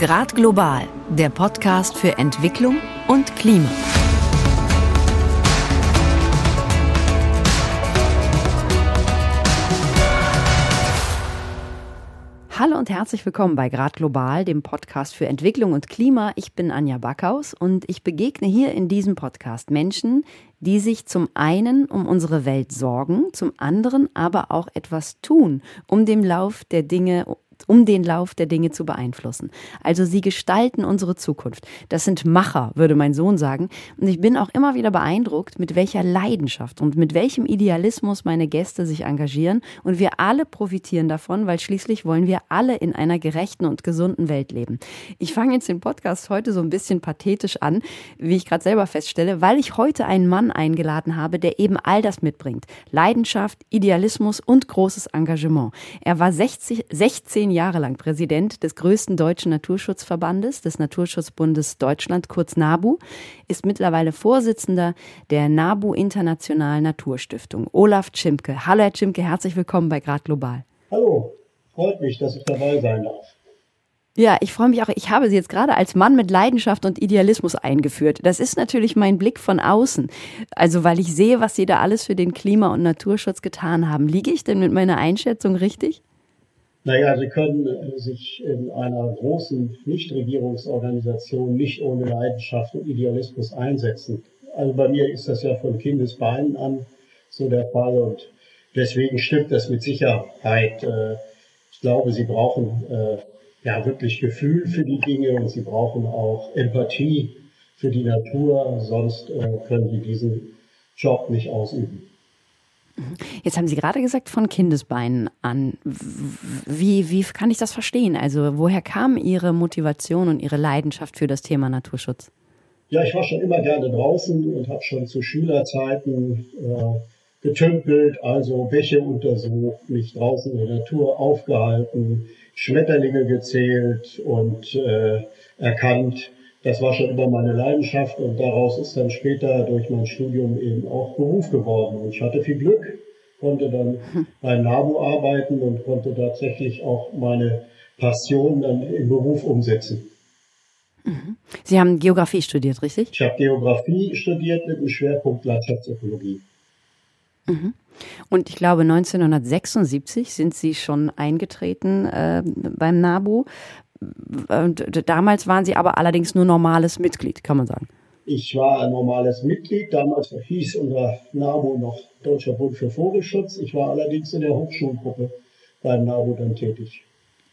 Grad Global, der Podcast für Entwicklung und Klima. Hallo und herzlich willkommen bei Grad Global, dem Podcast für Entwicklung und Klima. Ich bin Anja Backhaus und ich begegne hier in diesem Podcast Menschen, die sich zum einen um unsere Welt sorgen, zum anderen aber auch etwas tun, um den Lauf der Dinge zu beeinflussen. Also sie gestalten unsere Zukunft. Das sind Macher, würde mein Sohn sagen. Und ich bin auch immer wieder beeindruckt, mit welcher Leidenschaft und mit welchem Idealismus meine Gäste sich engagieren. Und wir alle profitieren davon, weil schließlich wollen wir alle in einer gerechten und gesunden Welt leben. Ich fange jetzt den Podcast heute so ein bisschen pathetisch an, wie ich gerade selber feststelle, weil ich heute einen Mann eingeladen habe, der eben all das mitbringt. Leidenschaft, Idealismus und großes Engagement. Er war 16 Jahre lang Präsident des größten deutschen Naturschutzverbandes, des Naturschutzbundes Deutschland, kurz NABU, ist mittlerweile Vorsitzender der NABU Internationalen Naturstiftung. Olaf Tschimke. Hallo Herr Tschimke, herzlich willkommen bei Grad Global. Hallo, freut mich, dass ich dabei sein darf. Ja, ich freue mich auch. Ich habe Sie jetzt gerade als Mann mit Leidenschaft und Idealismus eingeführt. Das ist natürlich mein Blick von außen. Also, weil ich sehe, was Sie da alles für den Klima- und Naturschutz getan haben. Liege ich denn mit meiner Einschätzung richtig? Naja, Sie können sich in einer großen Nichtregierungsorganisation nicht ohne Leidenschaft und Idealismus einsetzen. Also bei mir ist das ja von Kindesbeinen an so der Fall und deswegen stimmt das mit Sicherheit. Ich glaube, Sie brauchen wirklich Gefühl für die Dinge und Sie brauchen auch Empathie für die Natur, sonst können Sie diesen Job nicht ausüben. Jetzt haben Sie gerade gesagt, von Kindesbeinen an. Wie kann ich das verstehen? Also woher kam Ihre Motivation und Ihre Leidenschaft für das Thema Naturschutz? Ja, ich war schon immer gerne draußen und habe schon zu Schülerzeiten getümpelt, also Bäche untersucht, mich draußen in der Natur aufgehalten, Schmetterlinge gezählt und erkannt. Das war schon immer meine Leidenschaft und daraus ist dann später durch mein Studium eben auch Beruf geworden. Und ich hatte viel Glück, konnte dann beim NABU arbeiten und konnte tatsächlich auch meine Passion dann im Beruf umsetzen. Sie haben Geografie studiert, richtig? Ich habe Geografie studiert mit dem Schwerpunkt Landschaftsökologie. Und ich glaube, 1976 sind Sie schon eingetreten beim NABU. Damals waren Sie aber allerdings nur normales Mitglied, kann man sagen. Ich war ein normales Mitglied. Damals hieß unser NABU noch Deutscher Bund für Vogelschutz. Ich war allerdings in der Hochschulgruppe beim NABU dann tätig.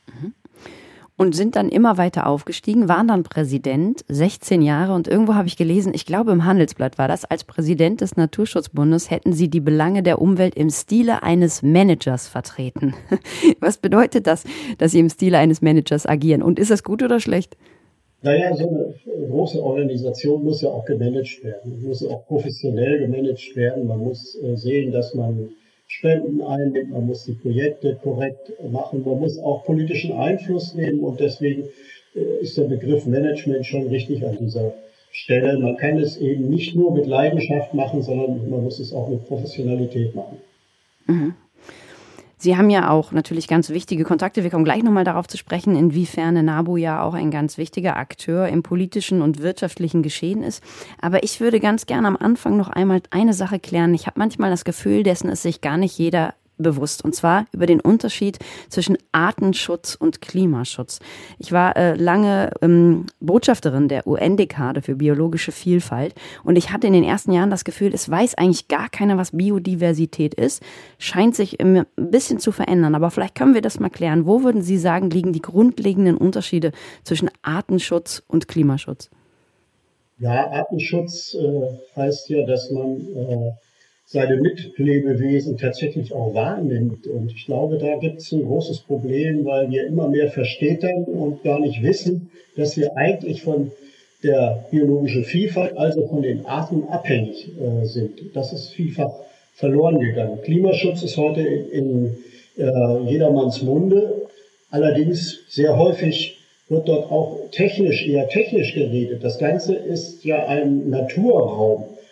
Und sind dann immer weiter aufgestiegen, waren dann Präsident, 16 Jahre. Und irgendwo habe ich gelesen, ich glaube im Handelsblatt war das, als Präsident des Naturschutzbundes hätten Sie die Belange der Umwelt im Stile eines Managers vertreten. Was bedeutet das, dass Sie im Stile eines Managers agieren? Und ist das gut oder schlecht? Naja, so eine große Organisation muss ja auch gemanagt werden, muss ja auch professionell gemanagt werden. Man muss sehen, dass man Spenden einnimmt, man muss die Projekte korrekt machen, man muss auch politischen Einfluss nehmen und deswegen ist der Begriff Management schon richtig an dieser Stelle. Man kann es eben nicht nur mit Leidenschaft machen, sondern man muss es auch mit Professionalität machen. Sie haben ja auch natürlich ganz wichtige Kontakte. Wir kommen gleich nochmal darauf zu sprechen, inwiefern der NABU ja auch ein ganz wichtiger Akteur im politischen und wirtschaftlichen Geschehen ist. Aber ich würde ganz gerne am Anfang noch einmal eine Sache klären. Ich habe manchmal das Gefühl, dessen ist sich gar nicht jeder bewusst, und zwar über den Unterschied zwischen Artenschutz und Klimaschutz. Ich war lange Botschafterin der UN-Dekade für biologische Vielfalt und ich hatte in den ersten Jahren das Gefühl, es weiß eigentlich gar keiner, was Biodiversität ist, scheint sich ein bisschen zu verändern, aber vielleicht können wir das mal klären. Wo würden Sie sagen, liegen die grundlegenden Unterschiede zwischen Artenschutz und Klimaschutz? Ja, Artenschutz heißt ja, dass man seine Mitlebewesen tatsächlich auch wahrnimmt. Und ich glaube, da gibt es ein großes Problem, weil wir immer mehr verstädtern und gar nicht wissen, dass wir eigentlich von der biologischen Vielfalt, also von den Arten abhängig sind. Das ist vielfach verloren gegangen. Klimaschutz ist heute in jedermanns Munde. Allerdings sehr häufig wird dort auch eher technisch geredet. Das Ganze ist ja ein Naturraum.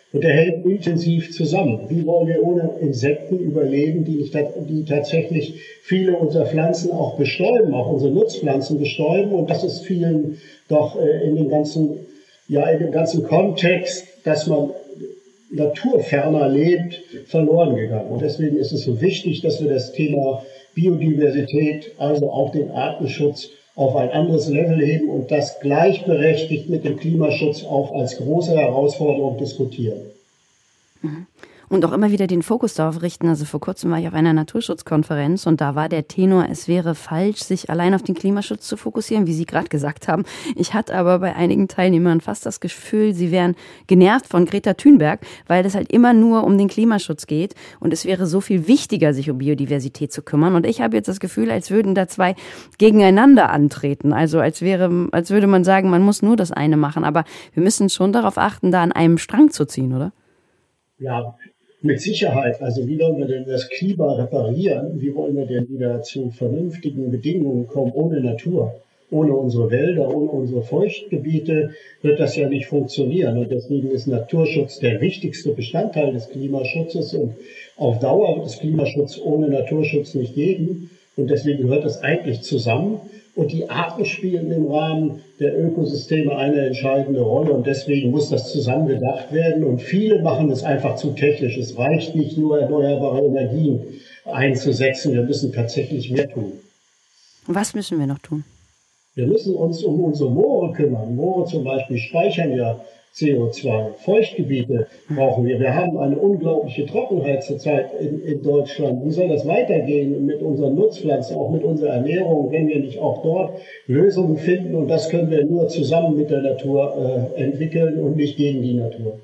Und der hängt intensiv zusammen. Wie wollen wir ohne Insekten überleben, die tatsächlich viele unserer Pflanzen auch bestäuben, auch unsere Nutzpflanzen bestäuben? Und das ist vielen doch in dem ganzen Kontext, dass man naturferner lebt, verloren gegangen. Und deswegen ist es so wichtig, dass wir das Thema Biodiversität, also auch den Artenschutz, auf ein anderes Level heben und das gleichberechtigt mit dem Klimaschutz auch als große Herausforderung diskutieren. Und auch immer wieder den Fokus darauf richten. Also vor kurzem war ich auf einer Naturschutzkonferenz und da war der Tenor, es wäre falsch, sich allein auf den Klimaschutz zu fokussieren, wie Sie gerade gesagt haben. Ich hatte aber bei einigen Teilnehmern fast das Gefühl, sie wären genervt von Greta Thunberg, weil es halt immer nur um den Klimaschutz geht und es wäre so viel wichtiger, sich um Biodiversität zu kümmern. Und ich habe jetzt das Gefühl, als würden da zwei gegeneinander antreten. Also als würde man sagen, man muss nur das eine machen. Aber wir müssen schon darauf achten, da an einem Strang zu ziehen, oder? Ja, mit Sicherheit. Also wie wollen wir denn das Klima reparieren? Wie wollen wir denn wieder zu vernünftigen Bedingungen kommen ohne Natur? Ohne unsere Wälder, ohne unsere Feuchtgebiete wird das ja nicht funktionieren. Und deswegen ist Naturschutz der wichtigste Bestandteil des Klimaschutzes. Und auf Dauer wird es Klimaschutz ohne Naturschutz nicht geben. Und deswegen gehört das eigentlich zusammen. Und die Arten spielen im Rahmen der Ökosysteme eine entscheidende Rolle. Und deswegen muss das zusammen gedacht werden. Und viele machen es einfach zu technisch. Es reicht nicht nur, erneuerbare Energien einzusetzen. Wir müssen tatsächlich mehr tun. Was müssen wir noch tun? Wir müssen uns um unsere Moore kümmern. Moore zum Beispiel speichern ja CO2. Feuchtgebiete brauchen wir. Wir haben eine unglaubliche Trockenheit zurzeit in Deutschland. Wie soll das weitergehen mit unseren Nutzpflanzen, auch mit unserer Ernährung, wenn wir nicht auch dort Lösungen finden? Und das können wir nur zusammen mit der Natur entwickeln und nicht gegen die Natur.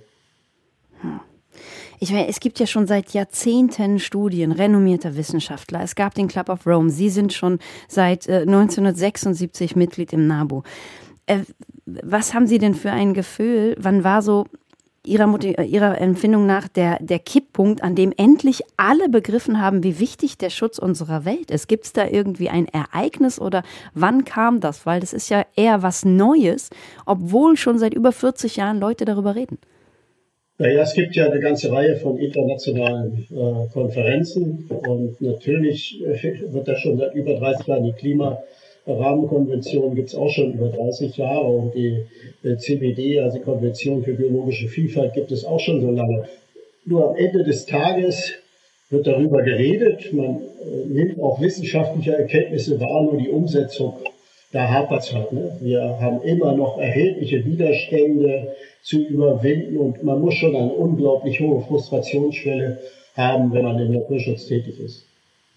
Ich meine, es gibt ja schon seit Jahrzehnten Studien renommierter Wissenschaftler. Es gab den Club of Rome. Sie sind schon seit 1976 Mitglied im NABU. Was haben Sie denn für ein Gefühl? Wann war so Ihrer Empfindung nach der Kipppunkt, an dem endlich alle begriffen haben, wie wichtig der Schutz unserer Welt ist? Gibt es da irgendwie ein Ereignis oder wann kam das? Weil das ist ja eher was Neues, obwohl schon seit über 40 Jahren Leute darüber reden. Naja, es gibt ja eine ganze Reihe von internationalen Konferenzen und natürlich wird da schon seit über 30 Jahren die Klimarahmenkonvention gibt es auch schon über 30 Jahre und die CBD, also die Konvention für biologische Vielfalt, gibt es auch schon so lange. Nur am Ende des Tages wird darüber geredet, man nimmt auch wissenschaftliche Erkenntnisse wahr, nur die Umsetzung, da hapert es halt. Ne? Wir haben immer noch erhebliche Widerstände zu überwinden und man muss schon eine unglaublich hohe Frustrationsschwelle haben, wenn man im Naturschutz tätig ist.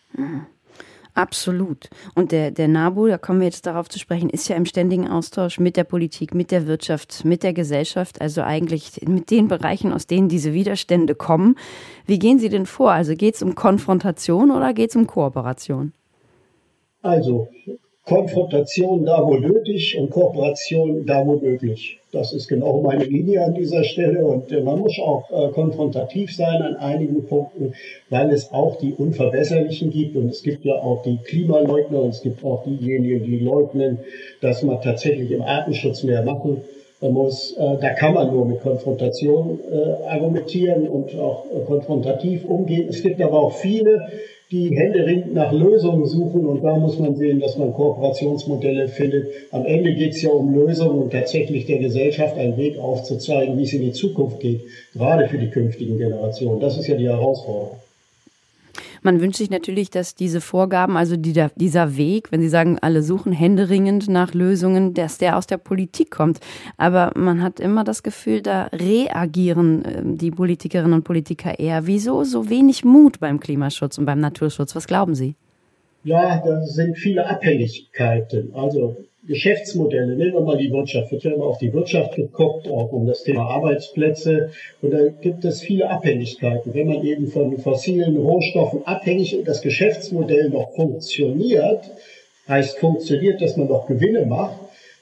Absolut. Und der NABU, da kommen wir jetzt darauf zu sprechen, ist ja im ständigen Austausch mit der Politik, mit der Wirtschaft, mit der Gesellschaft, also eigentlich mit den Bereichen, aus denen diese Widerstände kommen. Wie gehen Sie denn vor? Also geht es um Konfrontation oder geht es um Kooperation? Also Konfrontation da, wo nötig und Kooperation da, wo möglich. Das ist genau meine Linie an dieser Stelle und man muss auch konfrontativ sein an einigen Punkten, weil es auch die Unverbesserlichen gibt und es gibt ja auch die Klimaleugner und es gibt auch diejenigen, die leugnen, dass man tatsächlich im Artenschutz mehr machen muss. Da kann man nur mit Konfrontation argumentieren und auch konfrontativ umgehen. Es gibt aber auch viele, die händeringend nach Lösungen suchen und da muss man sehen, dass man Kooperationsmodelle findet. Am Ende geht es ja um Lösungen und tatsächlich der Gesellschaft einen Weg aufzuzeigen, wie es in die Zukunft geht, gerade für die künftigen Generationen. Das ist ja die Herausforderung. Man wünscht sich natürlich, dass diese Vorgaben, also dieser Weg, wenn Sie sagen, alle suchen händeringend nach Lösungen, dass der aus der Politik kommt. Aber man hat immer das Gefühl, da reagieren die Politikerinnen und Politiker eher. Wieso so wenig Mut beim Klimaschutz und beim Naturschutz? Was glauben Sie? Ja, da sind viele Abhängigkeiten. Also Geschäftsmodelle, nehmen wir mal die Wirtschaft, wird ja immer auf die Wirtschaft geguckt, auch um das Thema Arbeitsplätze. Und da gibt es viele Abhängigkeiten. Wenn man eben von fossilen Rohstoffen abhängig ist und das Geschäftsmodell noch funktioniert, heißt funktioniert, dass man noch Gewinne macht,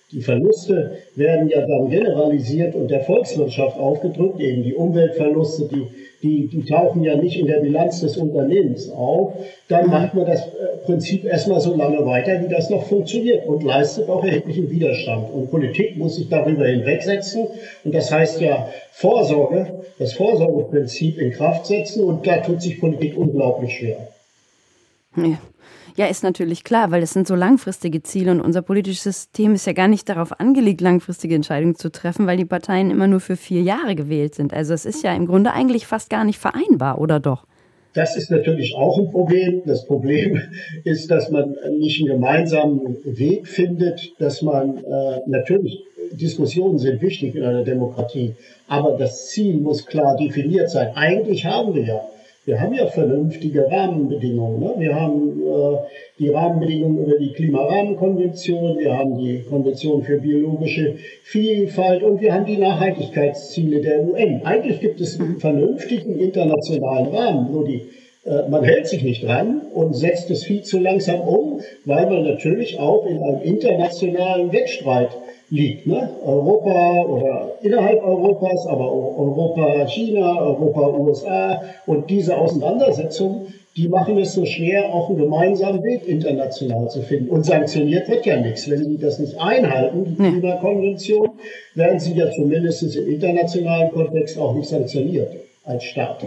Die Verluste werden ja dann generalisiert und der Volkswirtschaft aufgedrückt, eben die Umweltverluste, die tauchen ja nicht in der Bilanz des Unternehmens auf. Dann macht man das Prinzip erstmal so lange weiter, wie das noch funktioniert und leistet auch erheblichen Widerstand. Und Politik muss sich darüber hinwegsetzen. Und das heißt ja Vorsorge, das Vorsorgeprinzip in Kraft setzen. Und da tut sich Politik unglaublich schwer. Ja, ist natürlich klar, weil es sind so langfristige Ziele und unser politisches System ist ja gar nicht darauf angelegt, langfristige Entscheidungen zu treffen, weil die Parteien immer nur für 4 Jahre gewählt sind. Also es ist ja im Grunde eigentlich fast gar nicht vereinbar, oder doch? Das ist natürlich auch ein Problem. Das Problem ist, dass man nicht einen gemeinsamen Weg findet, dass man natürlich, Diskussionen sind wichtig in einer Demokratie, aber das Ziel muss klar definiert sein. Eigentlich haben wir haben ja vernünftige Rahmenbedingungen. Ne? Wir haben die Rahmenbedingungen über die Klimarahmenkonvention, wir haben die Konvention für biologische Vielfalt und wir haben die Nachhaltigkeitsziele der UN. Eigentlich gibt es einen vernünftigen internationalen Rahmen, nur man hält sich nicht dran und setzt es viel zu langsam um, weil man natürlich auch in einem internationalen Wettstreit liegt. Ne? Europa oder innerhalb Europas, aber auch Europa, China, Europa, USA. Und diese Auseinandersetzungen, die machen es so schwer, auch einen gemeinsamen Weg international zu finden. Und sanktioniert wird ja nichts. Wenn sie das nicht einhalten, die Klimakonvention, werden sie ja zumindest im internationalen Kontext auch nicht sanktioniert als Staat.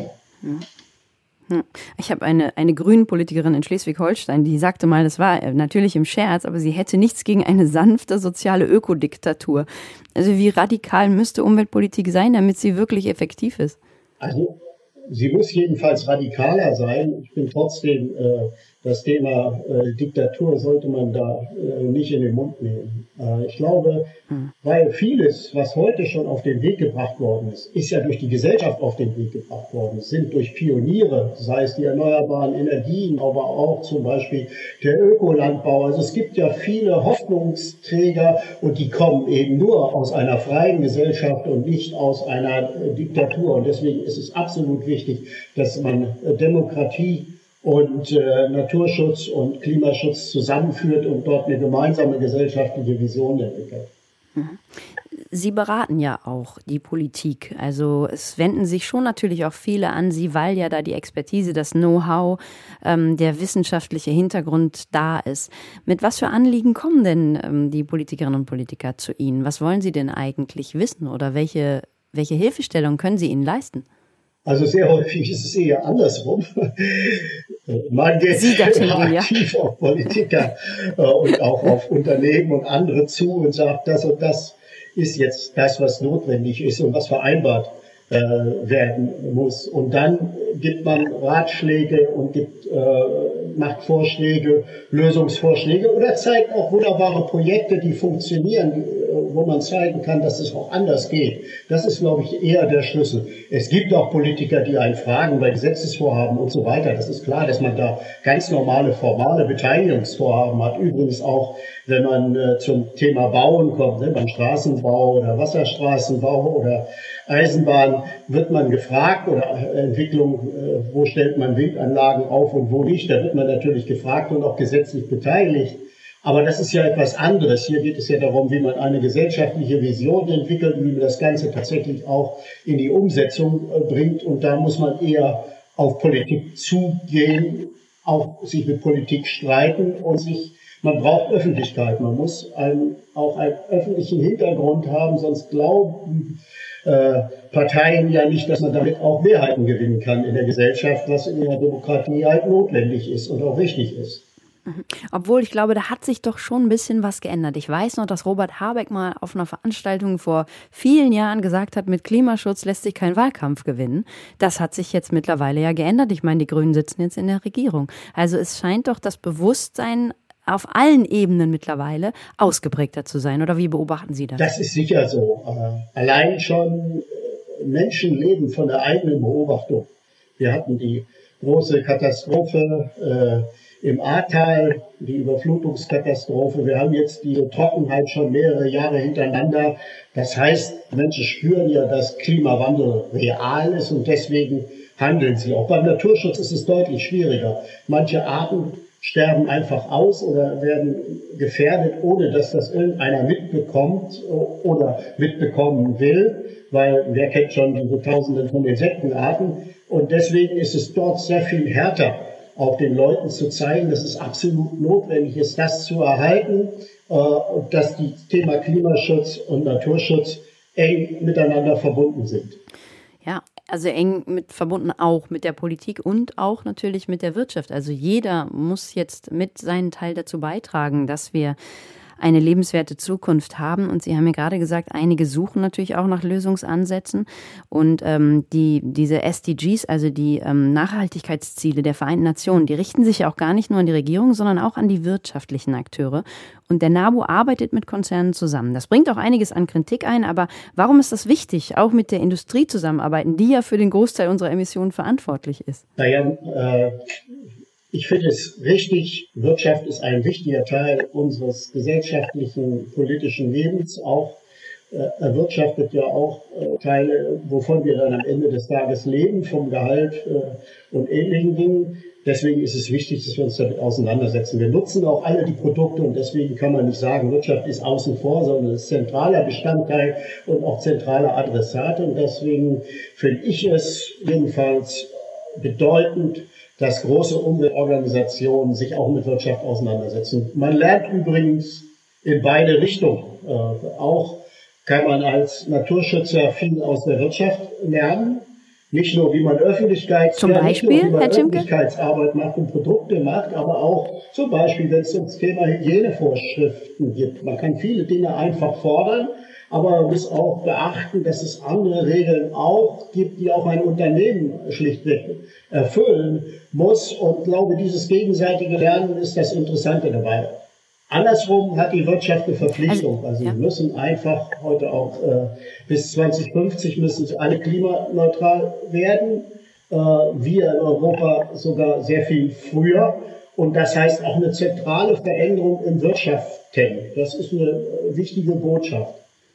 Ich habe eine Grünen-Politikerin in Schleswig-Holstein, die sagte mal, das war natürlich im Scherz, aber sie hätte nichts gegen eine sanfte soziale Ökodiktatur. Also wie radikal müsste Umweltpolitik sein, damit sie wirklich effektiv ist? Also sie muss jedenfalls radikaler sein. Ich bin trotzdem, das Thema Diktatur sollte man da nicht in den Mund nehmen. Ich glaube, weil vieles, was heute schon auf den Weg gebracht worden ist, ist ja durch die Gesellschaft auf den Weg gebracht worden. Es sind durch Pioniere, sei es die erneuerbaren Energien, aber auch zum Beispiel der Ökolandbau. Also es gibt ja viele Hoffnungsträger und die kommen eben nur aus einer freien Gesellschaft und nicht aus einer Diktatur. Und deswegen ist es absolut wichtig, dass man Demokratie und Naturschutz und Klimaschutz zusammenführt und dort eine gemeinsame gesellschaftliche Vision entwickelt. Sie beraten ja auch die Politik. Also es wenden sich schon natürlich auch viele an Sie, weil ja da die Expertise, das Know-how, der wissenschaftliche Hintergrund da ist. Mit was für Anliegen kommen denn die Politikerinnen und Politiker zu Ihnen? Was wollen Sie denn eigentlich wissen oder welche Hilfestellung können Sie ihnen leisten? Also sehr häufig ist es eher andersrum. Man geht aktiv auf Politiker und auch auf Unternehmen und andere zu und sagt, das und das ist jetzt das, was notwendig ist und was vereinbart werden muss. Und dann gibt man Ratschläge und macht Vorschläge, Lösungsvorschläge oder zeigt auch wunderbare Projekte, die funktionieren, wo man zeigen kann, dass es auch anders geht. Das ist, glaube ich, eher der Schlüssel. Es gibt auch Politiker, die einen fragen bei Gesetzesvorhaben und so weiter. Das ist klar, dass man da ganz normale, formale Beteiligungsvorhaben hat. Übrigens auch, wenn man zum Thema Bauen kommt, ne, beim Straßenbau oder Wasserstraßenbau oder Eisenbahn, wird man gefragt oder Entwicklung, wo stellt man Windanlagen auf und wo nicht. Da wird man natürlich gefragt und auch gesetzlich beteiligt. Aber das ist ja etwas anderes. Hier geht es ja darum, wie man eine gesellschaftliche Vision entwickelt und wie man das Ganze tatsächlich auch in die Umsetzung bringt. Und da muss man eher auf Politik zugehen, auch sich mit Politik streiten und man braucht Öffentlichkeit. Man muss auch einen öffentlichen Hintergrund haben, sonst glauben Parteien ja nicht, dass man damit auch Mehrheiten gewinnen kann in der Gesellschaft, was in der Demokratie halt notwendig ist und auch wichtig ist. Obwohl, ich glaube, da hat sich doch schon ein bisschen was geändert. Ich weiß noch, dass Robert Habeck mal auf einer Veranstaltung vor vielen Jahren gesagt hat, mit Klimaschutz lässt sich kein Wahlkampf gewinnen. Das hat sich jetzt mittlerweile ja geändert. Ich meine, die Grünen sitzen jetzt in der Regierung. Also es scheint doch das Bewusstsein auf allen Ebenen mittlerweile ausgeprägter zu sein. Oder wie beobachten Sie das? Das ist sicher so. Allein schon Menschen leben von der eigenen Beobachtung. Wir hatten die große Katastrophe im Ahrtal, die Überflutungskatastrophe. Wir haben jetzt die Trockenheit schon mehrere Jahre hintereinander. Das heißt, Menschen spüren ja, dass Klimawandel real ist und deswegen handeln sie. Auch beim Naturschutz ist es deutlich schwieriger. Manche Arten sterben einfach aus oder werden gefährdet, ohne dass das irgendeiner mitbekommt oder mitbekommen will, weil wer kennt schon diese Tausenden von Insektenarten. Und deswegen ist es dort sehr viel härter, auch den Leuten zu zeigen, dass es absolut notwendig ist, das zu erhalten und dass die Thema Klimaschutz und Naturschutz eng miteinander verbunden sind. Ja, also eng verbunden auch mit der Politik und auch natürlich mit der Wirtschaft. Also jeder muss jetzt mit seinen Teil dazu beitragen, dass wir eine lebenswerte Zukunft haben. Und Sie haben ja gerade gesagt, einige suchen natürlich auch nach Lösungsansätzen. Und diese SDGs, also die Nachhaltigkeitsziele der Vereinten Nationen, die richten sich ja auch gar nicht nur an die Regierung, sondern auch an die wirtschaftlichen Akteure. Und der NABU arbeitet mit Konzernen zusammen. Das bringt auch einiges an Kritik ein. Aber warum ist das wichtig, auch mit der Industrie zusammenarbeiten, die ja für den Großteil unserer Emissionen verantwortlich ist? Naja, ich finde es richtig, Wirtschaft ist ein wichtiger Teil unseres gesellschaftlichen, politischen Lebens. Auch erwirtschaftet ja auch Teile, wovon wir dann am Ende des Tages leben, vom Gehalt und ähnlichen Dingen. Deswegen ist es wichtig, dass wir uns damit auseinandersetzen. Wir nutzen auch alle die Produkte und deswegen kann man nicht sagen, Wirtschaft ist außen vor, sondern es ist zentraler Bestandteil und auch zentraler Adressat. Und deswegen finde ich es jedenfalls bedeutend, dass große Umweltorganisationen sich auch mit Wirtschaft auseinandersetzen. Man lernt übrigens in beide Richtungen. Auch kann man als Naturschützer viel aus der Wirtschaft lernen. Nicht nur, wie man Öffentlichkeitsarbeit macht und Produkte macht, aber auch zum Beispiel, wenn es ums Thema Hygienevorschriften gibt. Man kann viele Dinge einfach fordern, aber man muss auch beachten, dass es andere Regeln auch gibt, die auch ein Unternehmen schlichtweg erfüllen muss. Und ich glaube, dieses gegenseitige Lernen ist das Interessante dabei. Andersrum hat die Wirtschaft eine Verpflichtung. Also wir müssen einfach heute auch bis 2050 müssen alle klimaneutral werden. Wir in Europa sogar sehr viel früher. Und das heißt auch eine zentrale Veränderung im Wirtschaften. Das ist eine wichtige Botschaft.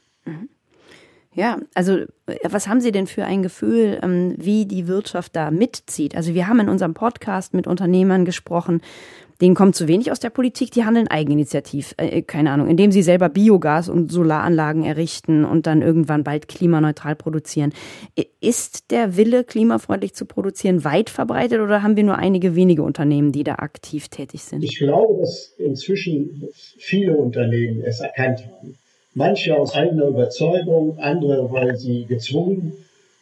Ja, also was haben Sie denn für ein Gefühl, wie die Wirtschaft da mitzieht? Also wir haben in unserem Podcast mit Unternehmern gesprochen, denen kommt zu wenig aus der Politik, die handeln eigeninitiativ, keine Ahnung, indem sie selber Biogas- und Solaranlagen errichten und dann irgendwann bald klimaneutral produzieren. Ist der Wille, klimafreundlich zu produzieren, weit verbreitet oder haben wir nur einige wenige Unternehmen, die da aktiv tätig sind? Ich glaube, dass inzwischen viele Unternehmen es erkannt haben. Manche aus eigener Überzeugung, andere, weil sie gezwungen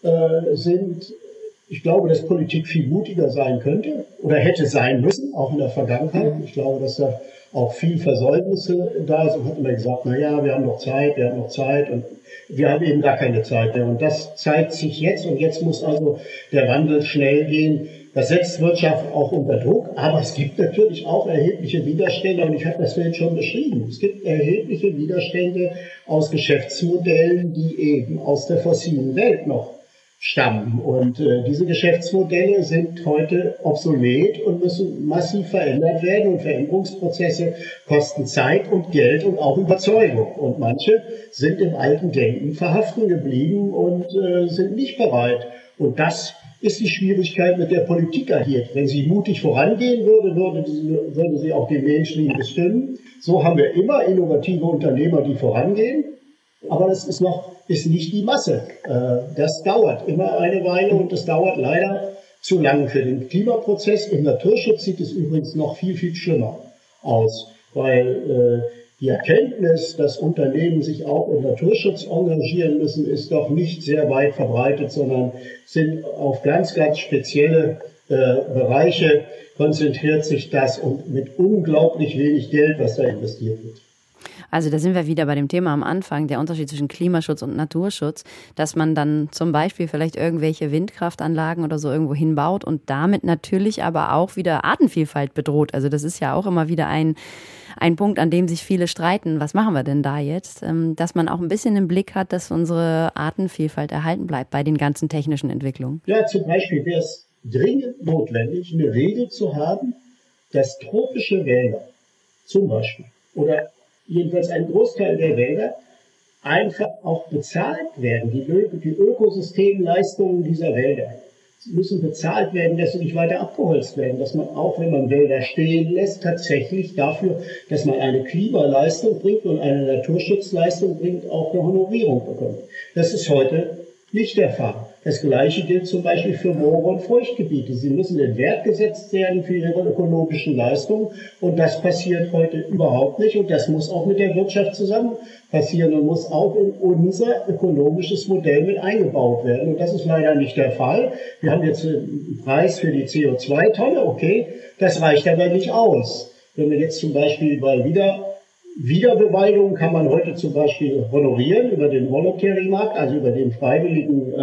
sind. Ich glaube, dass Politik viel mutiger sein könnte oder hätte sein müssen, auch in der Vergangenheit. Ich glaube, dass da auch viel Versäumnisse da sind. Hat immer gesagt, na ja, wir haben noch Zeit und wir haben eben gar keine Zeit mehr. Und das zeigt sich jetzt und jetzt muss also der Wandel schnell gehen. Das setzt Wirtschaft auch unter Druck, aber es gibt natürlich auch erhebliche Widerstände und ich habe das vorhin schon beschrieben. Es gibt erhebliche Widerstände aus Geschäftsmodellen, die eben aus der fossilen Welt noch stammen. Und diese Geschäftsmodelle sind heute obsolet und müssen massiv verändert werden. Und Veränderungsprozesse kosten Zeit und Geld und auch Überzeugung. Und manche sind im alten Denken verhaften geblieben und sind nicht bereit. Und das ist die Schwierigkeit, mit der Politik agiert. Wenn sie mutig vorangehen würde sie auch den Mainstream bestimmen. So haben wir immer innovative Unternehmer, die vorangehen. Aber das ist nicht die Masse. Das dauert immer eine Weile und es dauert leider zu lange für den Klimaprozess. Im Naturschutz sieht es übrigens noch viel, viel schlimmer aus, weil die Erkenntnis, dass Unternehmen sich auch im Naturschutz engagieren müssen, ist doch nicht sehr weit verbreitet, sondern sind auf ganz, ganz spezielle Bereiche konzentriert sich das und mit unglaublich wenig Geld, was da investiert wird. Also da sind wir wieder bei dem Thema am Anfang, der Unterschied zwischen Klimaschutz und Naturschutz, dass man dann zum Beispiel vielleicht irgendwelche Windkraftanlagen oder so irgendwo hinbaut und damit natürlich aber auch wieder Artenvielfalt bedroht. Also das ist ja auch immer wieder ein Punkt, an dem sich viele streiten. Was machen wir denn da jetzt? Dass man auch ein bisschen im Blick hat, dass unsere Artenvielfalt erhalten bleibt bei den ganzen technischen Entwicklungen. Ja, zum Beispiel wäre es dringend notwendig, eine Regel zu haben, dass tropische Wälder zum Beispiel oder jedenfalls ein Großteil der Wälder einfach auch bezahlt werden. Die Ökosystemleistungen dieser Wälder müssen bezahlt werden, dass sie nicht weiter abgeholzt werden, dass man auch, wenn man Wälder stehen lässt, tatsächlich dafür, dass man eine Klimaleistung bringt und eine Naturschutzleistung bringt, auch eine Honorierung bekommt. Das ist heute nicht der Fall. Das Gleiche gilt zum Beispiel für Moore und Feuchtgebiete. Sie müssen in Wert gesetzt werden für ihre ökologischen Leistungen und das passiert heute überhaupt nicht und das muss auch mit der Wirtschaft zusammen passieren und muss auch in unser ökologisches Modell mit eingebaut werden. Und das ist leider nicht der Fall. Wir haben jetzt einen Preis für die CO2-Tonne, okay, das reicht aber nicht aus. Wenn wir jetzt zum Beispiel bei Wiederbewaldung kann man heute zum Beispiel honorieren über den Voluntary Markt, also über den freiwilligen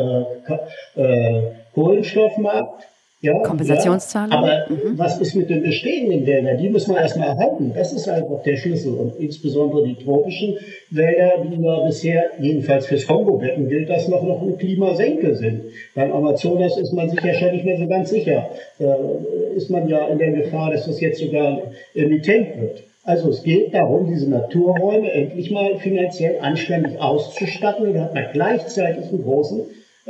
Kohlenstoffmarkt. Ja, Kompensationszahlung. Ja, aber was ist mit den bestehenden Wäldern? Die müssen wir erstmal erhalten. Das ist einfach der Schlüssel. Und insbesondere die tropischen Wälder, die ja bisher, jedenfalls fürs Kongo-Becken gilt das noch eine Klimasenke sind. Beim Amazonas ist man sich ja schon nicht mehr so ganz sicher. Da ist man ja in der Gefahr, dass das jetzt sogar emittent wird. Also es geht darum, diese Naturräume endlich mal finanziell anständig auszustatten. Und da hat man gleichzeitig einen großen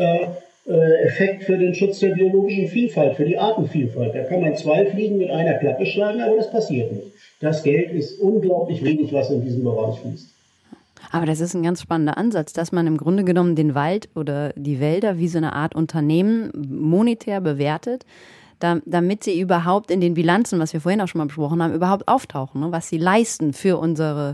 Effekt für den Schutz der biologischen Vielfalt, für die Artenvielfalt. Da kann man 2 Fliegen mit einer Klappe schlagen, aber das passiert nicht. Das Geld ist unglaublich wenig, was in diesem Bereich fließt. Aber das ist ein ganz spannender Ansatz, dass man im Grunde genommen den Wald oder die Wälder wie so eine Art Unternehmen monetär bewertet, damit sie überhaupt in den Bilanzen, was wir vorhin auch schon mal besprochen haben, überhaupt auftauchen, ne? Was sie leisten für unsere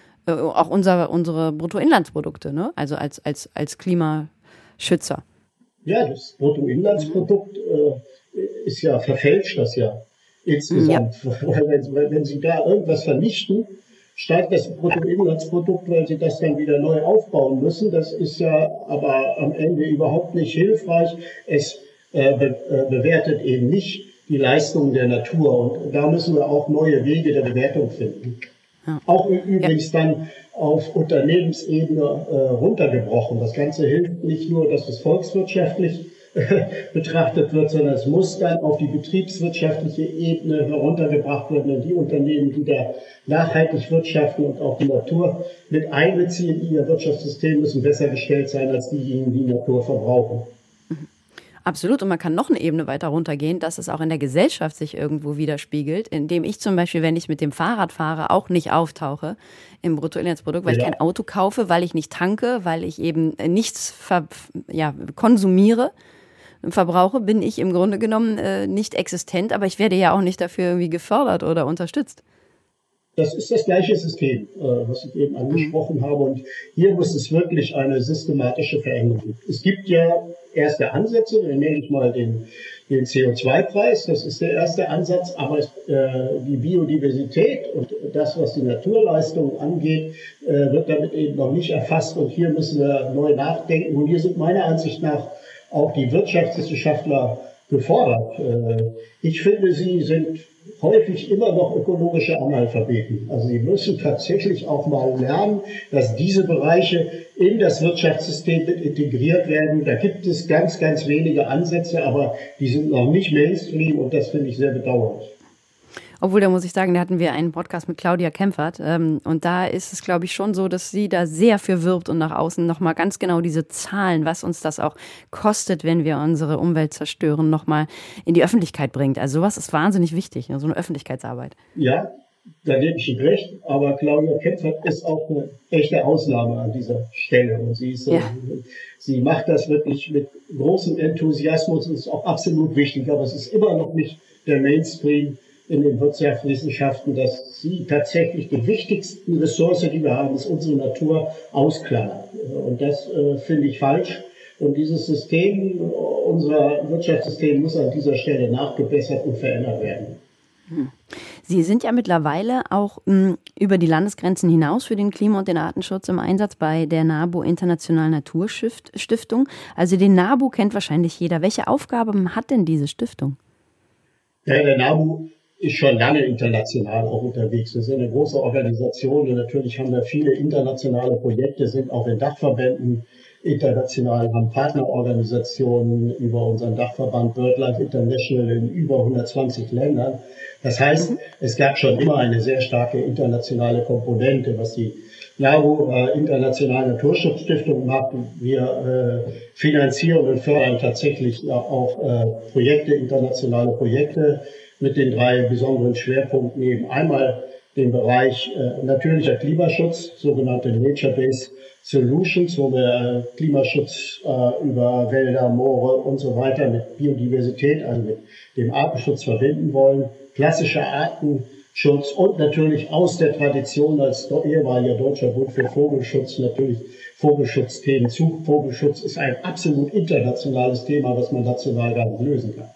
Bruttoinlandsprodukte, ne? Also als Klimaschützer. Ja, das Bruttoinlandsprodukt ist ja, verfälscht das ja insgesamt. Ja. Weil wenn Sie da irgendwas vernichten, steigt das Bruttoinlandsprodukt, weil Sie das dann wieder neu aufbauen müssen. Das ist ja aber am Ende überhaupt nicht hilfreich. Es bewertet eben nicht die Leistungen der Natur. Und da müssen wir auch neue Wege der Bewertung finden. Ja. Auch übrigens dann auf Unternehmensebene runtergebrochen. Das Ganze hilft nicht nur, dass es volkswirtschaftlich betrachtet wird, sondern es muss dann auf die betriebswirtschaftliche Ebene heruntergebracht werden. Und die Unternehmen, die da nachhaltig wirtschaften und auch die Natur mit einbeziehen in ihr Wirtschaftssystem, müssen besser gestellt sein als diejenigen, die Natur verbrauchen. Absolut. Und man kann noch eine Ebene weiter runtergehen, dass es auch in der Gesellschaft sich irgendwo widerspiegelt, indem ich zum Beispiel, wenn ich mit dem Fahrrad fahre, auch nicht auftauche im Bruttoinlandsprodukt, weil ich kein Auto kaufe, weil ich nicht tanke, weil ich eben nichts konsumiere, verbrauche, bin ich im Grunde genommen nicht existent, aber ich werde ja auch nicht dafür irgendwie gefördert oder unterstützt. Das ist das gleiche System, was ich eben angesprochen habe. Und hier muss es wirklich eine systematische Veränderung geben. Es gibt ja erste Ansätze, dann nenne ich mal den CO2-Preis, das ist der erste Ansatz, aber die Biodiversität und das, was die Naturleistungen angeht, wird damit eben noch nicht erfasst. Und hier müssen wir neu nachdenken. Und hier sind meiner Ansicht nach auch die Wirtschaftswissenschaftler gefordert. Ich finde, sie sind häufig immer noch ökologische Analphabeten. Also sie müssen tatsächlich auch mal lernen, dass diese Bereiche in das Wirtschaftssystem mit integriert werden. Da gibt es ganz, ganz wenige Ansätze, aber die sind noch nicht Mainstream und das finde ich sehr bedauerlich. Obwohl, da muss ich sagen, da hatten wir einen Podcast mit Claudia Kempfert und da ist es, glaube ich, schon so, dass sie da sehr für wirbt und nach außen nochmal ganz genau diese Zahlen, was uns das auch kostet, wenn wir unsere Umwelt zerstören, nochmal in die Öffentlichkeit bringt. Also sowas ist wahnsinnig wichtig, so eine Öffentlichkeitsarbeit. Ja, da gebe ich Ihnen recht, aber Claudia Kempfert ist auch eine echte Ausnahme an dieser Stelle und sie macht das wirklich mit großem Enthusiasmus und ist auch absolut wichtig, aber es ist immer noch nicht der Mainstream in den Wirtschaftswissenschaften, dass sie tatsächlich die wichtigsten Ressource, die wir haben, ist unsere Natur, ausklammern. Und das finde ich falsch. Und dieses System, unser Wirtschaftssystem, muss an dieser Stelle nachgebessert und verändert werden. Sie sind ja mittlerweile auch über die Landesgrenzen hinaus für den Klima- und den Artenschutz im Einsatz bei der NABU Internationalen Naturstiftung. Also den NABU kennt wahrscheinlich jeder. Welche Aufgaben hat denn diese Stiftung? Ja, der NABU ist schon lange international auch unterwegs. Wir sind eine große Organisation und natürlich haben wir viele internationale Projekte, sind auch in Dachverbänden international, haben Partnerorganisationen über unseren Dachverband BirdLife International in über 120 Ländern. Das heißt, es gab schon immer eine sehr starke internationale Komponente, was die NABU, Internationale Naturschutzstiftung, macht. Wir finanzieren und fördern tatsächlich auch Projekte, internationale Projekte mit den 3 besonderen Schwerpunkten, eben einmal den Bereich natürlicher Klimaschutz, sogenannte Nature-Based Solutions, wo wir Klimaschutz über Wälder, Moore und so weiter mit Biodiversität, also mit dem Artenschutz verbinden wollen. Klassischer Artenschutz und natürlich aus der Tradition als ehemaliger Deutscher Bund für Vogelschutz natürlich Vogelschutzthemen zu. Vogelschutz ist ein absolut internationales Thema, was man national gar nicht lösen kann.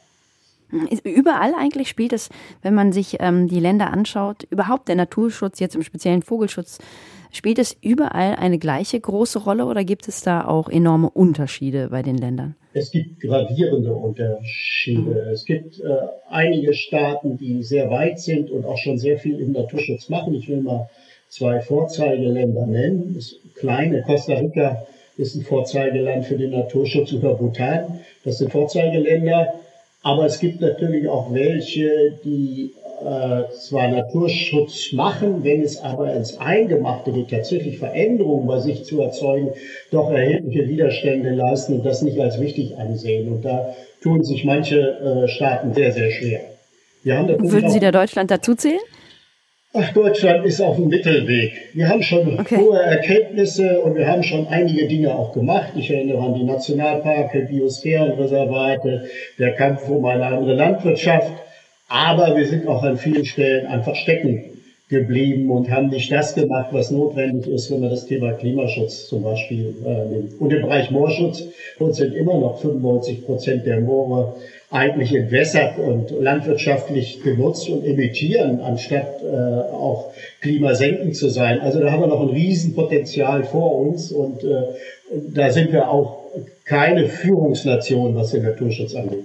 Überall eigentlich spielt es, wenn man sich die Länder anschaut, überhaupt der Naturschutz, jetzt im speziellen Vogelschutz, spielt es überall eine gleiche große Rolle oder gibt es da auch enorme Unterschiede bei den Ländern? Es gibt gravierende Unterschiede. Es gibt einige Staaten, die sehr weit sind und auch schon sehr viel im Naturschutz machen. Ich will mal 2 Vorzeigeländer nennen. Das kleine Costa Rica ist ein Vorzeigeland für den Naturschutz, über Bhutan. Das sind Vorzeigeländer. Aber es gibt natürlich auch welche, die zwar Naturschutz machen, wenn es aber ins Eingemachte geht, tatsächlich Veränderungen bei sich zu erzeugen, doch erhebliche Widerstände leisten und das nicht als wichtig ansehen. Und da tun sich manche Staaten sehr, sehr schwer. Würden Sie da Deutschland dazu zählen? Ach, Deutschland ist auf dem Mittelweg. Wir haben schon hohe Erkenntnisse und wir haben schon einige Dinge auch gemacht. Ich erinnere an die Nationalparke, Biosphärenreservate, der Kampf um eine andere Landwirtschaft. Aber wir sind auch an vielen Stellen einfach stecken geblieben und haben nicht das gemacht, was notwendig ist, wenn man das Thema Klimaschutz zum Beispiel nimmt. Und im Bereich Moorschutz sind immer noch 95% der Moore eigentlich entwässert und landwirtschaftlich genutzt und emittieren, anstatt auch klimasenkend zu sein. Also da haben wir noch ein Riesenpotenzial vor uns und da sind wir auch keine Führungsnation, was den Naturschutz angeht.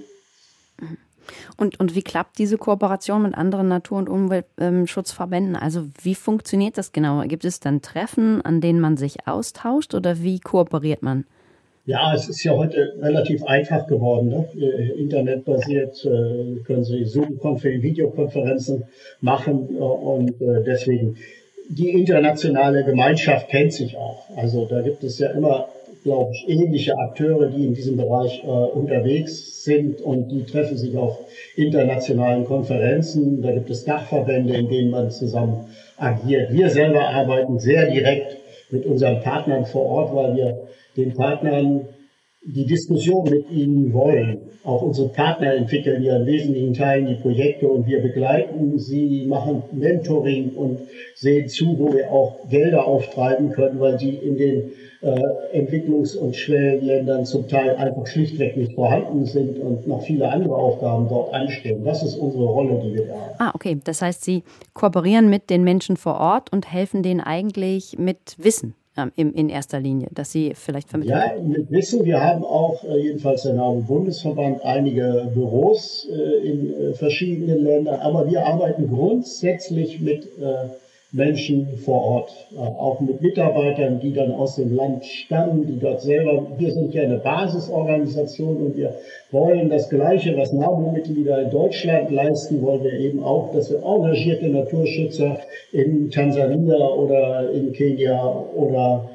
Und wie klappt diese Kooperation mit anderen Natur- und Umweltschutzverbänden? Also wie funktioniert das genau? Gibt es dann Treffen, an denen man sich austauscht oder wie kooperiert man? Ja, es ist ja heute relativ einfach geworden, ne? Internetbasiert, können Sie Videokonferenzen machen und deswegen die internationale Gemeinschaft kennt sich auch. Also da gibt es ja immer, glaube ich, ähnliche Akteure, die in diesem Bereich unterwegs sind und die treffen sich auf internationalen Konferenzen. Da gibt es Dachverbände, in denen man zusammen agiert. Wir selber arbeiten sehr direkt mit unseren Partnern vor Ort, weil wir den Partnern die Diskussion mit ihnen wollen. Auch unsere Partner entwickeln ja in wesentlichen Teilen die Projekte und wir begleiten sie, machen Mentoring und sehen zu, wo wir auch Gelder auftreiben können, weil sie in den Entwicklungs- und Schwellenländern zum Teil einfach schlichtweg nicht vorhanden sind und noch viele andere Aufgaben dort anstehen. Das ist unsere Rolle, die wir da haben. Ah, okay. Das heißt, Sie kooperieren mit den Menschen vor Ort und helfen denen eigentlich mit Wissen in erster Linie, dass Sie vielleicht vermitteln. Ja, mit Wissen. Wir haben auch, jedenfalls der NABU-Bundesverband, einige Büros in verschiedenen Ländern, aber wir arbeiten grundsätzlich mit Menschen vor Ort, auch mit Mitarbeitern, die dann aus dem Land stammen, die dort selber, wir sind ja eine Basisorganisation und wir wollen das Gleiche, was NABU-Mitglieder in Deutschland leisten, wollen wir eben auch, dass wir engagierte Naturschützer in Tansania oder in Kenia oder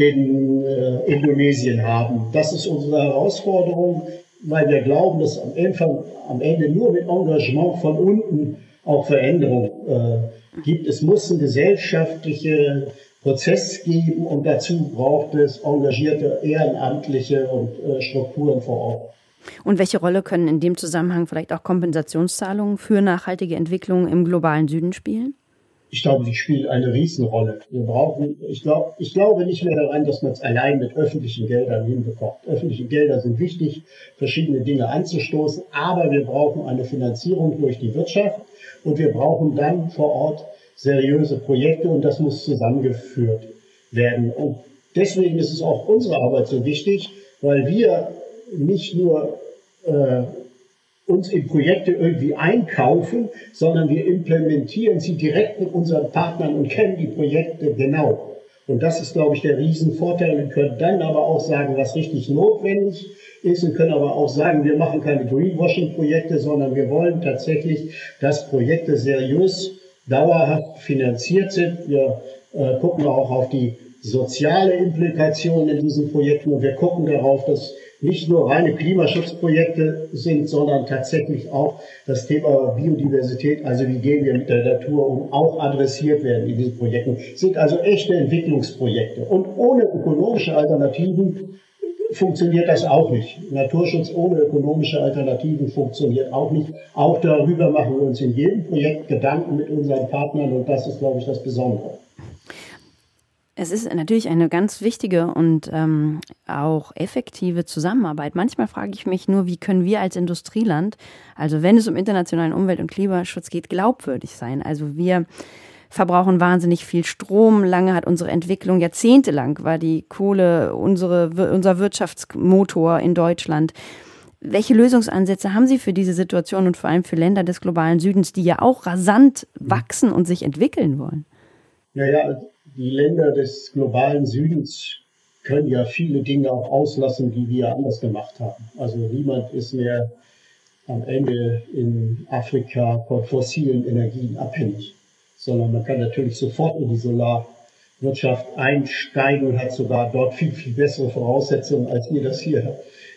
in Indonesien haben. Das ist unsere Herausforderung, weil wir glauben, dass am Ende nur mit Engagement von unten auch Veränderung gibt. Es muss einen gesellschaftlichen Prozess geben und dazu braucht es engagierte Ehrenamtliche und Strukturen vor Ort. Und welche Rolle können in dem Zusammenhang vielleicht auch Kompensationszahlungen für nachhaltige Entwicklung im globalen Süden spielen? Ich glaube, sie spielen eine Riesenrolle. Ich glaube nicht mehr daran, dass man es allein mit öffentlichen Geldern hinbekommt. Öffentliche Gelder sind wichtig, verschiedene Dinge anzustoßen, aber wir brauchen eine Finanzierung durch die Wirtschaft und wir brauchen dann vor Ort seriöse Projekte und das muss zusammengeführt werden. Und deswegen ist es auch unsere Arbeit so wichtig, weil wir nicht nur uns in Projekte irgendwie einkaufen, sondern wir implementieren sie direkt mit unseren Partnern und kennen die Projekte genau. Und das ist, glaube ich, der Riesenvorteil. Wir können dann aber auch sagen, was richtig notwendig ist. Wir können aber auch sagen, wir machen keine Greenwashing-Projekte, sondern wir wollen tatsächlich, dass Projekte seriös, dauerhaft finanziert sind. Wir gucken auch auf die soziale Implikation in diesen Projekten und wir gucken darauf, dass nicht nur reine Klimaschutzprojekte sind, sondern tatsächlich auch das Thema Biodiversität, also wie gehen wir mit der Natur um, auch adressiert werden in diesen Projekten. Sind also echte Entwicklungsprojekte. Und ohne ökonomische Alternativen funktioniert das auch nicht. Naturschutz ohne ökonomische Alternativen funktioniert auch nicht. Auch darüber machen wir uns in jedem Projekt Gedanken mit unseren Partnern und das ist, glaube ich, das Besondere. Es ist natürlich eine ganz wichtige und auch effektive Zusammenarbeit. Manchmal frage ich mich nur, wie können wir als Industrieland, also wenn es um internationalen Umwelt- und Klimaschutz geht, glaubwürdig sein? Also wir verbrauchen wahnsinnig viel Strom. Lange hat unsere Entwicklung, jahrzehntelang war die Kohle unser Wirtschaftsmotor in Deutschland. Welche Lösungsansätze haben Sie für diese Situation und vor allem für Länder des globalen Südens, die ja auch rasant wachsen und sich entwickeln wollen? Naja, die Länder des globalen Südens können ja viele Dinge auch auslassen, die wir anders gemacht haben. Also niemand ist mehr am Ende in Afrika von fossilen Energien abhängig, sondern man kann natürlich sofort in die Solarwirtschaft einsteigen und hat sogar dort viel, viel bessere Voraussetzungen, als wir das hier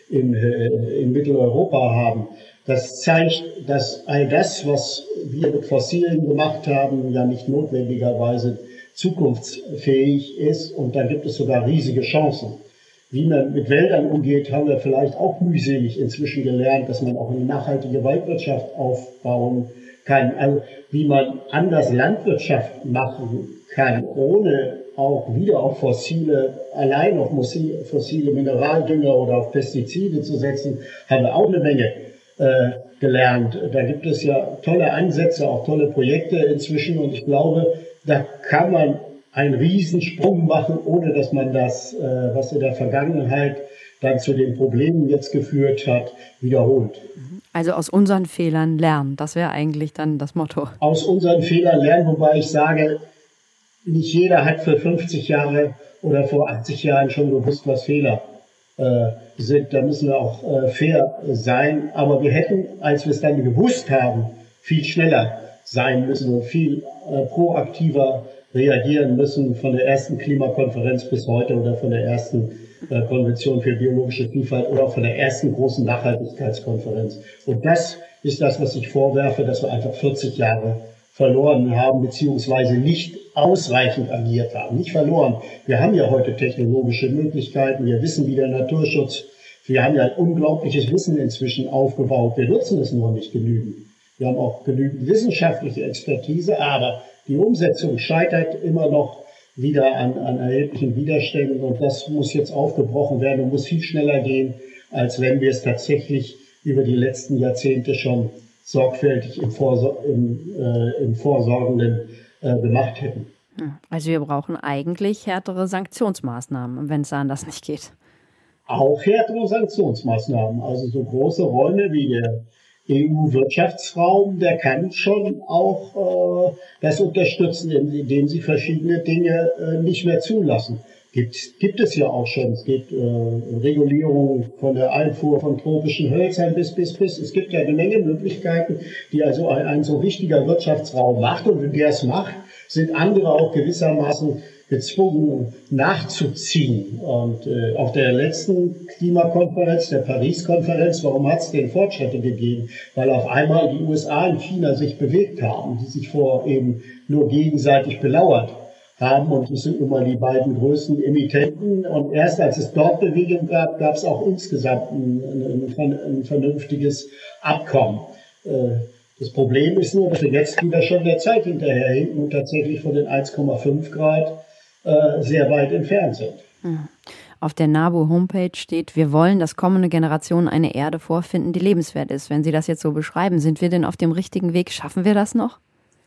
in Mitteleuropa haben. Das zeigt, dass all das, was wir mit Fossilen gemacht haben, ja nicht notwendigerweise zukunftsfähig ist. Und da gibt es sogar riesige Chancen. Wie man mit Wäldern umgeht, haben wir vielleicht auch mühselig inzwischen gelernt, dass man auch eine nachhaltige Waldwirtschaft aufbauen kann. Also wie man anders Landwirtschaft machen kann, ohne auch wieder auf allein auf fossile Mineraldünger oder auf Pestizide zu setzen, haben wir auch eine Menge gelernt. Da gibt es ja tolle Ansätze, auch tolle Projekte inzwischen und ich glaube, da kann man einen Riesensprung machen, ohne dass man das, was in der Vergangenheit dann zu den Problemen jetzt geführt hat, wiederholt. Also aus unseren Fehlern lernen, das wäre eigentlich dann das Motto. Aus unseren Fehlern lernen, wobei ich sage, nicht jeder hat für 50 Jahre oder vor 80 Jahren schon gewusst, was Fehler sind. Da müssen wir auch fair sein. Aber wir hätten, als wir es dann gewusst haben, viel schneller sein müssen und viel proaktiver reagieren müssen, von der ersten Klimakonferenz bis heute oder von der ersten Konvention für biologische Vielfalt oder von der ersten großen Nachhaltigkeitskonferenz. Und das ist das, was ich vorwerfe, dass wir einfach 40 Jahre verloren haben, beziehungsweise nicht ausreichend agiert haben. Nicht verloren. Wir haben ja heute technologische Möglichkeiten. Wir wissen, wie der Naturschutz, wir haben ja ein unglaubliches Wissen inzwischen aufgebaut. Wir nutzen es nur nicht genügend. Wir haben auch genügend wissenschaftliche Expertise, aber die Umsetzung scheitert immer noch wieder an erheblichen Widerständen und das muss jetzt aufgebrochen werden und muss viel schneller gehen, als wenn wir es tatsächlich über die letzten Jahrzehnte schon sorgfältig im Vorsorgenden gemacht hätten. Also wir brauchen eigentlich härtere Sanktionsmaßnahmen, wenn es anders nicht geht. Auch härtere Sanktionsmaßnahmen, also so große Räume wie der EU-Wirtschaftsraum, der kann schon auch das unterstützen, indem sie verschiedene Dinge nicht mehr zulassen. Gibt es ja auch schon. Es gibt Regulierungen von der Einfuhr von tropischen Hölzern bis. Es gibt ja eine Menge Möglichkeiten, die also ein so wichtiger Wirtschaftsraum macht. Und wenn der es macht, sind andere auch gewissermaßen gezwungen nachzuziehen. Und auf der letzten Klimakonferenz, der Paris-Konferenz, warum hat es denn Fortschritte gegeben? Weil auf einmal die USA und China sich bewegt haben, die sich vor eben nur gegenseitig belauert haben. Und das sind nun mal die beiden größten Emittenten. Und erst als es dort Bewegung gab, gab es auch insgesamt ein vernünftiges Abkommen. Das Problem ist nur, dass wir jetzt wieder schon der Zeit hinterherhinken und tatsächlich von den 1,5 Grad sehr weit entfernt sind. Auf der NABU-Homepage steht, wir wollen, dass kommende Generationen eine Erde vorfinden, die lebenswert ist. Wenn Sie das jetzt so beschreiben, sind wir denn auf dem richtigen Weg? Schaffen wir das noch?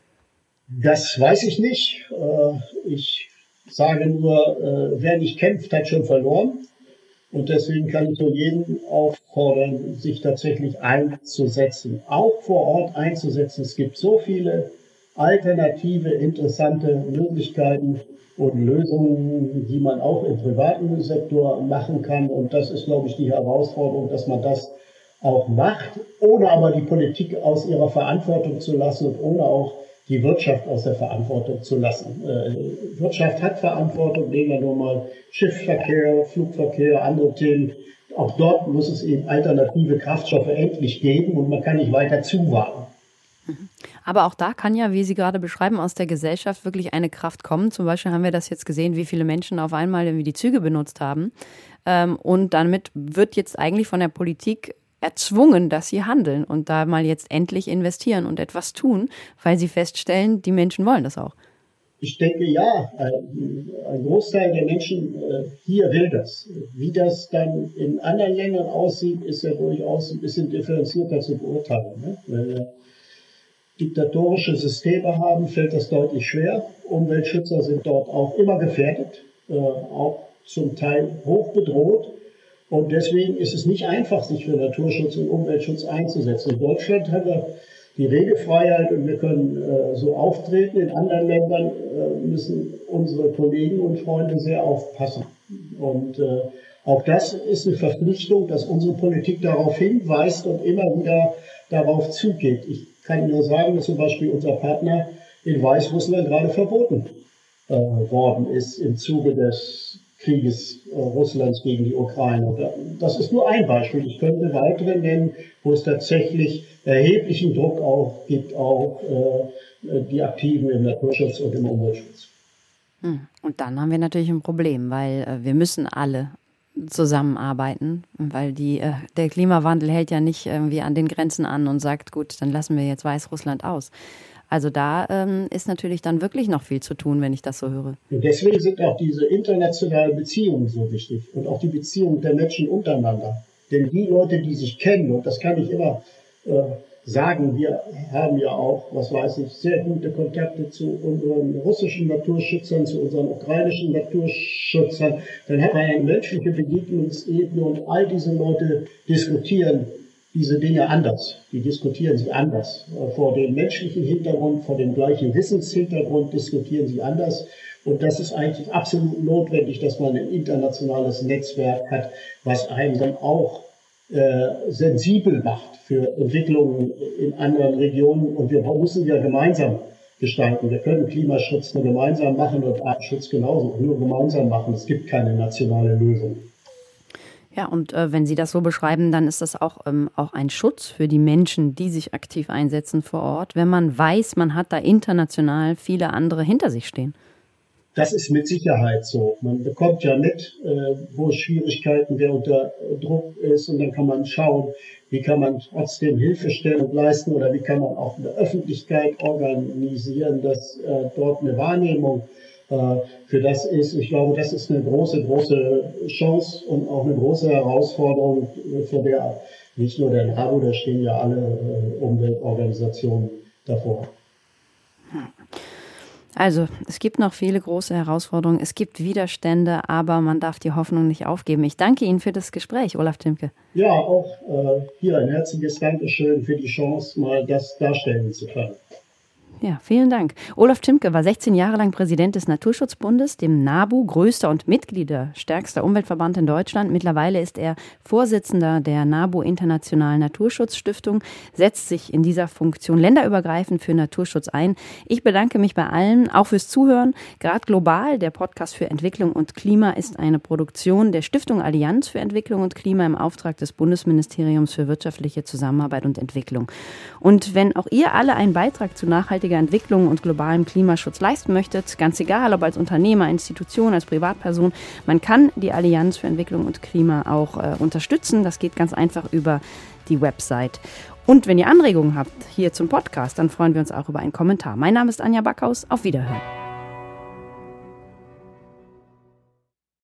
Das weiß ich nicht. Ich sage nur, wer nicht kämpft, hat schon verloren. Und deswegen kann ich nur jeden auffordern, sich tatsächlich einzusetzen, auch vor Ort einzusetzen. Es gibt so viele alternative, interessante Möglichkeiten und Lösungen, die man auch im privaten Sektor machen kann. Und das ist, glaube ich, die Herausforderung, dass man das auch macht, ohne aber die Politik aus ihrer Verantwortung zu lassen und ohne auch die Wirtschaft aus der Verantwortung zu lassen. Wirtschaft hat Verantwortung, nehmen wir nur mal Schiffsverkehr, Flugverkehr, andere Themen. Auch dort muss es eben alternative Kraftstoffe endlich geben und man kann nicht weiter zuwarten. Aber auch da kann ja, wie Sie gerade beschreiben, aus der Gesellschaft wirklich eine Kraft kommen. Zum Beispiel haben wir das jetzt gesehen, wie viele Menschen auf einmal irgendwie die Züge benutzt haben. Und damit wird jetzt eigentlich von der Politik erzwungen, dass sie handeln und da mal jetzt endlich investieren und etwas tun, weil sie feststellen, die Menschen wollen das auch. Ich denke, ja, ein Großteil der Menschen hier will das. Wie das dann in anderen Ländern aussieht, ist ja durchaus ein bisschen differenzierter zu beurteilen. Ne? Wenn wir diktatorische Systeme haben, fällt das deutlich schwer. Umweltschützer sind dort auch immer gefährdet, auch zum Teil hoch bedroht. Und deswegen ist es nicht einfach, sich für Naturschutz und Umweltschutz einzusetzen. In Deutschland haben wir die Redefreiheit und wir können so auftreten. In anderen Ländern müssen unsere Kollegen und Freunde sehr aufpassen. Und auch das ist eine Verpflichtung, dass unsere Politik darauf hinweist und immer wieder darauf zugeht. Ich kann nur sagen, dass zum Beispiel unser Partner in Weißrussland gerade verboten worden ist im Zuge des Krieges Russlands gegen die Ukraine. Das ist nur ein Beispiel. Ich könnte weitere nennen, wo es tatsächlich erheblichen Druck auch gibt, auch die Aktiven im Naturschutz und im Umweltschutz. Und dann haben wir natürlich ein Problem, weil wir müssen alle zusammenarbeiten, weil der Klimawandel hält ja nicht irgendwie an den Grenzen an und sagt, gut, dann lassen wir jetzt Weißrussland aus. Also da ist natürlich dann wirklich noch viel zu tun, wenn ich das so höre. Und deswegen sind auch diese internationalen Beziehungen so wichtig und auch die Beziehungen der Menschen untereinander. Denn die Leute, die sich kennen, und das kann ich immer sagen, wir haben ja auch, was weiß ich, sehr gute Kontakte zu unseren russischen Naturschützern, zu unseren ukrainischen Naturschützern. Dann hat man eine menschliche Begegnungsebene und all diese Leute diskutieren diese Dinge anders. Die diskutieren sie anders. Vor dem menschlichen Hintergrund, vor dem gleichen Wissenshintergrund diskutieren sie anders. Und das ist eigentlich absolut notwendig, dass man ein internationales Netzwerk hat, was einen dann auch sensibel macht für Entwicklungen in anderen Regionen. Und wir müssen ja gemeinsam gestalten. Wir können Klimaschutz nur gemeinsam machen und Artenschutz genauso, nur gemeinsam machen. Es gibt keine nationale Lösung. Ja, und wenn Sie das so beschreiben, dann ist das auch ein Schutz für die Menschen, die sich aktiv einsetzen vor Ort, wenn man weiß, man hat da international viele andere hinter sich stehen. Das ist mit Sicherheit so. Man bekommt ja mit, wo es Schwierigkeiten, wer unter Druck ist, und dann kann man schauen, wie kann man trotzdem Hilfestellung leisten oder wie kann man auch eine Öffentlichkeit organisieren, dass dort eine Wahrnehmung für das ist. Ich glaube, das ist eine große, große Chance und auch eine große Herausforderung, vor der nicht nur der NABU, da stehen ja alle Umweltorganisationen davor. Also, es gibt noch viele große Herausforderungen, es gibt Widerstände, aber man darf die Hoffnung nicht aufgeben. Ich danke Ihnen für das Gespräch, Olaf Thimke. Ja, auch hier ein herzliches Dankeschön für die Chance, mal das darstellen zu können. Ja, vielen Dank. Olaf Thimke war 16 Jahre lang Präsident des Naturschutzbundes, dem NABU, größter und mitgliederstärkster Umweltverband in Deutschland. Mittlerweile ist er Vorsitzender der NABU Internationalen Naturschutzstiftung, setzt sich in dieser Funktion länderübergreifend für Naturschutz ein. Ich bedanke mich bei allen, auch fürs Zuhören. Grad Global, der Podcast für Entwicklung und Klima, ist eine Produktion der Stiftung Allianz für Entwicklung und Klima im Auftrag des Bundesministeriums für wirtschaftliche Zusammenarbeit und Entwicklung. Und wenn auch ihr alle einen Beitrag zu nachhaltiger Entwicklung und globalem Klimaschutz leisten möchtet, ganz egal, ob als Unternehmer, Institution, als Privatperson, man kann die Allianz für Entwicklung und Klima auch unterstützen. Das geht ganz einfach über die Website. Und wenn ihr Anregungen habt hier zum Podcast, dann freuen wir uns auch über einen Kommentar. Mein Name ist Anja Backhaus. Auf Wiederhören.